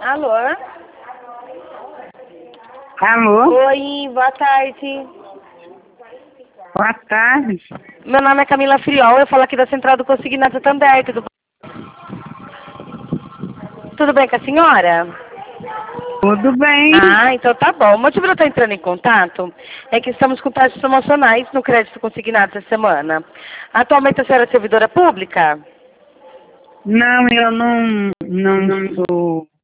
Alô? Alô? Oi, boa tarde. Boa tarde. Meu nome é Camila Friol, eu falo aqui da Central do Consignado também. Tudo bem com a senhora? Tudo bem? Ah, então tá bom. O motivo de eu estar entrando em contato é que estamos com taxas promocionais no crédito consignado essa semana. Atualmente a senhora é servidora pública? Não, eu não sou